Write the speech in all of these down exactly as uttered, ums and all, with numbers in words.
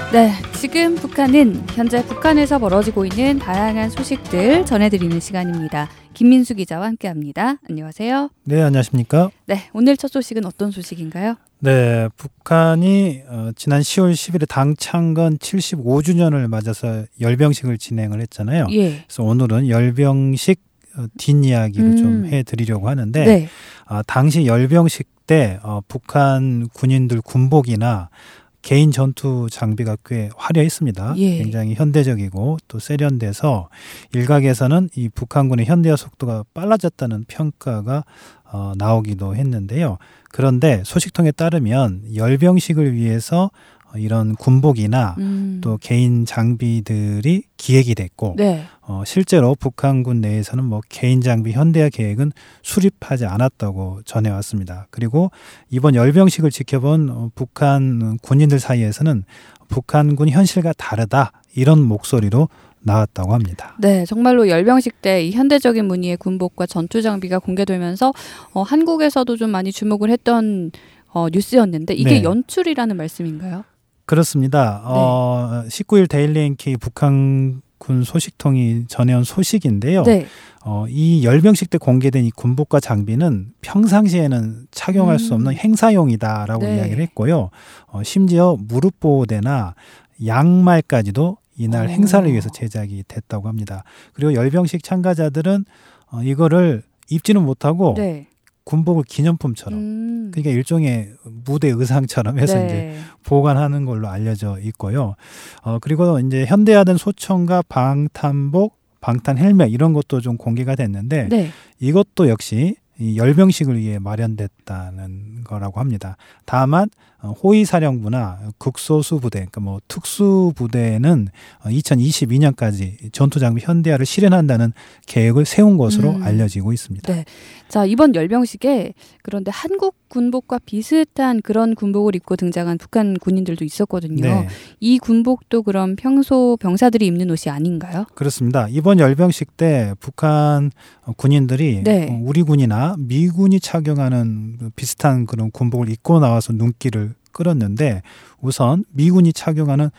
네, 지금 북한은 현재 북한에서 벌어지고 있는 다양한 소식들 전해드리는 시간입니다. 김민수 기자와 함께합니다. 안녕하세요. 네, 안녕하십니까? 네, 오늘 첫 소식은 어떤 소식인가요? 네, 북한이 어, 지난 시월 십일에 당 창건 칠십오 주년을 맞아서 열병식을 진행을 했잖아요. 예. 그래서 오늘은 열병식 어, 뒷이야기를 음. 좀 해드리려고 하는데 네. 어, 당시 열병식 때 어, 북한 군인들 군복이나 개인 전투 장비가 꽤 화려했습니다. 예. 굉장히 현대적이고 또 세련돼서 일각에서는 이 북한군의 현대화 속도가 빨라졌다는 평가가 어, 나오기도 했는데요. 그런데 소식통에 따르면 열병식을 위해서 이런 군복이나 음. 또 개인 장비들이 기획이 됐고 네. 어, 실제로 북한군 내에서는 뭐 개인 장비 현대화 계획은 수립하지 않았다고 전해왔습니다. 그리고 이번 열병식을 지켜본 어, 북한 군인들 사이에서는 북한군 현실과 다르다 이런 목소리로 나왔다고 합니다. 네, 정말로 열병식 때 이 현대적인 무늬의 군복과 전투 장비가 공개되면서 어, 한국에서도 좀 많이 주목을 했던 어, 뉴스였는데 이게 네. 연출이라는 말씀인가요? 그렇습니다. 어, 십구 일 데일리 엔케이 북한군 소식통이 전해온 소식인데요. 네. 어, 이 열병식 때 공개된 이 군복과 장비는 평상시에는 착용할 음. 수 없는 행사용이다라고 네. 이야기를 했고요. 어, 심지어 무릎 보호대나 양말까지도 이날 오. 행사를 위해서 제작이 됐다고 합니다. 그리고 열병식 참가자들은 어, 이거를 입지는 못하고 네. 군복을 기념품처럼 음. 그러니까 일종의 무대 의상처럼 해서 네. 이제 보관하는 걸로 알려져 있고요. 어, 그리고 이제 현대화된 소총과 방탄복, 방탄 헬멧 이런 것도 좀 공개가 됐는데 네. 이것도 역시 이 열병식을 위해 마련됐다는 거라고 합니다. 다만 호위사령부나 극소수부대, 그러니까 뭐 특수부대는 이천이십이 년까지 전투장비 현대화를 실현한다는 계획을 세운 것으로 음. 알려지고 있습니다. 네. 자, 이번 열병식에 그런데 한국 군복과 비슷한 그런 군복을 입고 등장한 북한 군인들도 있었거든요. 네. 이 군복도 그럼 평소 병사들이 입는 옷이 아닌가요? 그렇습니다. 이번 열병식 때 북한 군인들이 네. 우리 군이나 미군이 착용하는 비슷한 그런 군복을 입고 나와서 눈길을 끌었는데 우선 미군이 착용하는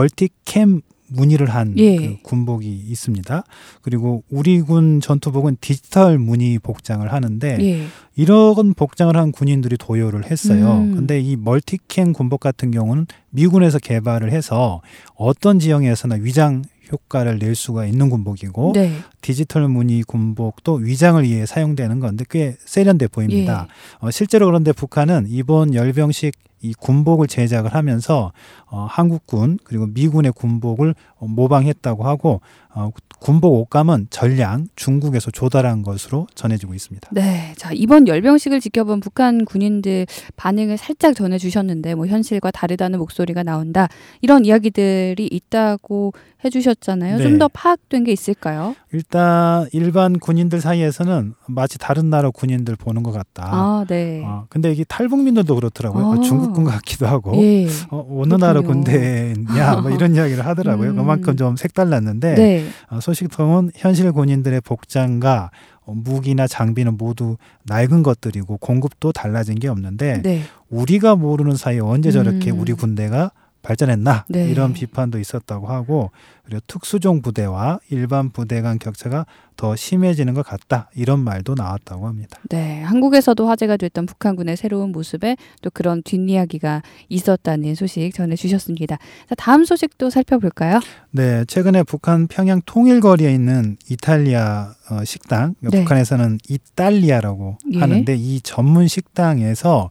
멀티캠 무늬를 한 예. 그 군복이 있습니다. 그리고 우리 군 전투복은 디지털 무늬 복장을 하는데 예. 이런 복장을 한 군인들이 도요를 했어요. 음. 근데 이 멀티캠 군복 같은 경우는 미군에서 개발을 해서 어떤 지형에서나 위장 효과를 낼 수가 있는 군복이고 네. 디지털 무늬 군복도 위장을 위해 사용되는 건데 꽤 세련돼 보입니다. 예. 어, 실제로 그런데 북한은 이번 열병식 이 군복을 제작을 하면서 어, 한국군 그리고 미군의 군복을 어, 모방했다고 하고 어, 군복 옷감은 전량 중국에서 조달한 것으로 전해지고 있습니다. 네. 자, 이번 열병식을 지켜본 북한 군인들 반응을 살짝 전해주셨는데 뭐 현실과 다르다는 목소리가 나온다. 이런 이야기들이 있다고 해주셨잖아요. 네. 좀 더 파악된 게 있을까요? 일단 일반 군인들 사이에서는 마치 다른 나라 군인들 보는 것 같다. 아, 네. 어, 근데 이게 탈북민들도 그렇더라고요. 아. 어, 중국군 같기도 하고 예. 어, 어느 나라 그렇군요. 군대냐 뭐 이런 이야기를 하더라고요. 음. 그만큼 좀 색달랐는데 네. 어, 소식통은 현실 군인들의 복장과 어, 무기나 장비는 모두 낡은 것들이고 공급도 달라진 게 없는데 네. 우리가 모르는 사이에 언제 저렇게 음. 우리 군대가 발전했나 네. 이런 비판도 있었다고 하고 그리고 특수종 부대와 일반 부대 간 격차가 더 심해지는 것 같다 이런 말도 나왔다고 합니다. 네, 한국에서도 화제가 됐던 북한군의 새로운 모습에 또 그런 뒷이야기가 있었다는 소식 전해주셨습니다. 자, 다음 소식도 살펴볼까요? 네, 최근에 북한 평양 통일거리에 있는 이탈리아 어, 식당, 네. 북한에서는 이탈리아라고 예. 하는데 이 전문 식당에서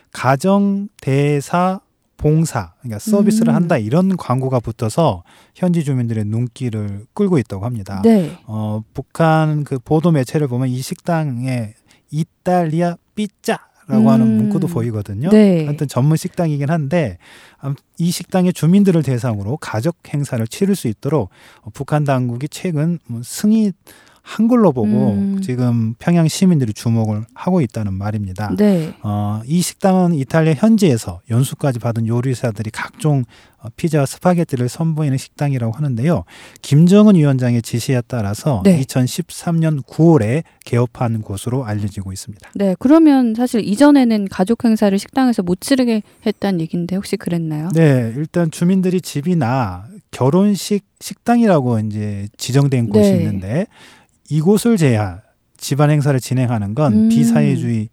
가정 대사 봉사, 그러니까 서비스를 음. 한다 이런 광고가 붙어서 현지 주민들의 눈길을 끌고 있다고 합니다. 네. 어, 북한 그 보도 매체를 보면 이 식당에 이탈리아 삐짜라고 음. 하는 문구도 보이거든요. 네. 하여튼 전문 식당이긴 한데 이 식당의 주민들을 대상으로 가족 행사를 치를 수 있도록 북한 당국이 최근 승인 한글로 보고 음. 지금 평양 시민들이 주목을 하고 있다는 말입니다. 네. 어, 이 식당은 이탈리아 현지에서 연수까지 받은 요리사들이 각종 피자와 스파게티를 선보이는 식당이라고 하는데요. 김정은 위원장의 지시에 따라서 네. 이천십삼 년 구월에 개업한 곳으로 알려지고 있습니다. 네. 그러면 사실 이전에는 가족 행사를 식당에서 못 치르게 했다는 얘기인데 혹시 그랬나요? 네, 일단 주민들이 집이나 결혼식 식당이라고 이제 지정된 곳이 네. 있는데 이곳을 제한 집안 행사를 진행하는 건 음. 비사회주의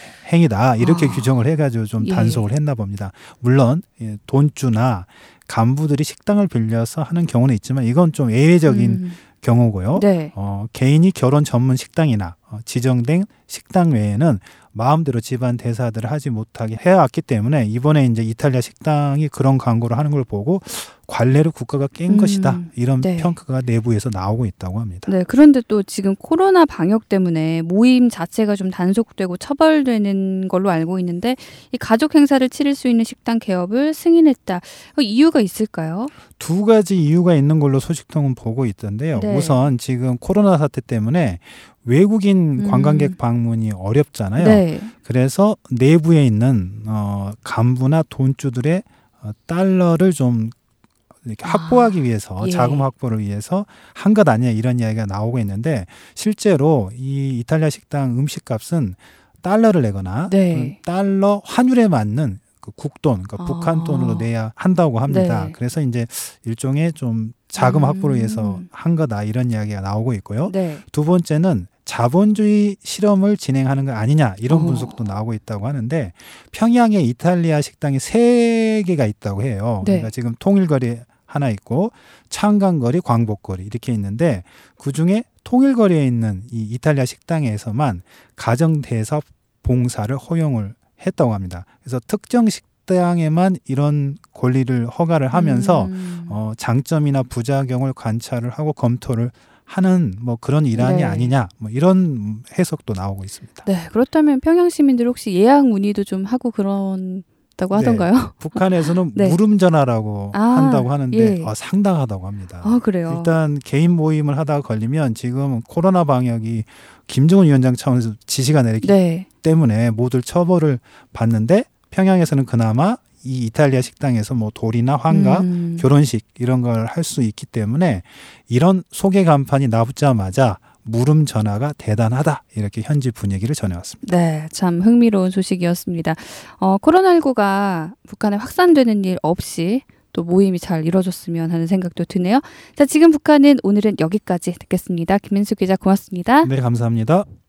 행위다 이렇게 아. 규정을 해가지고 좀 예. 단속을 했나 봅니다. 물론 예, 돈주나 간부들이 식당을 빌려서 하는 경우는 있지만 이건 좀 예외적인 음. 경우고요. 네. 어, 개인이 결혼 전문 식당이나 어, 지정된 식당 외에는 마음대로 집안 대사들을 하지 못하게 해왔기 때문에 이번에 이제 이탈리아 식당이 그런 광고를 하는 걸 보고 관례를 국가가 깬 음, 것이다 이런 네. 평가가 내부에서 나오고 있다고 합니다. 네, 그런데 또 지금 코로나 방역 때문에 모임 자체가 좀 단속되고 처벌되는 걸로 알고 있는데 이 가족 행사를 치를 수 있는 식당 개업을 승인했다. 그 이유가 있을까요? 두 가지 이유가 있는 걸로 소식통은 보고 있던데요. 네. 우선 지금 코로나 사태 때문에 외국인 음. 관광객 방문이 어렵잖아요. 네. 그래서 내부에 있는 어, 간부나 돈주들의 어, 달러를 좀 이렇게 아, 확보하기 위해서 예. 자금 확보를 위해서 한 것 아니냐 이런 이야기가 나오고 있는데 실제로 이 이탈리아 식당 음식값은 달러를 내거나 네. 달러 환율에 맞는 그 국돈, 그러니까 아. 북한 돈으로 내야 한다고 합니다. 네. 그래서 이제 일종의 좀 자금 확보를 위해서 음. 한 거다 이런 이야기가 나오고 있고요. 네. 두 번째는 자본주의 실험을 진행하는 거 아니냐 이런 어. 분석도 나오고 있다고 하는데 평양에 이탈리아 식당이 세 개가 있다고 해요. 네. 그러니까 지금 통일거리 하나 있고 창간거리, 광복거리 이렇게 있는데 그중에 통일거리에 있는 이 이탈리아 식당에서만 가정대사 봉사를 허용을 했다고 합니다. 그래서 특정 식당에만 이런 권리를 허가를 하면서 음. 어, 장점이나 부작용을 관찰을 하고 검토를 하는 뭐 그런 일환이 네. 아니냐 뭐 이런 해석도 나오고 있습니다. 네, 그렇다면 평양 시민들 혹시 예약 문의도 좀 하고 그런다고 하던가요? 네, 북한에서는 네. 물음 전화라고 아, 한다고 하는데 예. 어, 상당하다고 합니다. 아, 그래요. 일단 개인 모임을 하다가 걸리면 지금 코로나 방역이 김정은 위원장 차원에서 지시가 내리기 네. 때문에 모두 처벌을 받는데 평양에서는 그나마 이 이탈리아 식당에서 뭐 돌이나 환갑, 음. 결혼식 이런 걸 할 수 있기 때문에 이런 소개 간판이 나붙자마자 물음 전화가 대단하다 이렇게 현지 분위기를 전해왔습니다. 네, 참 흥미로운 소식이었습니다. 어, 코로나십구가 북한에 확산되는 일 없이 또 모임이 잘 이루어졌으면 하는 생각도 드네요. 자, 지금 북한은 오늘은 여기까지 듣겠습니다. 김민수 기자 고맙습니다. 네, 감사합니다.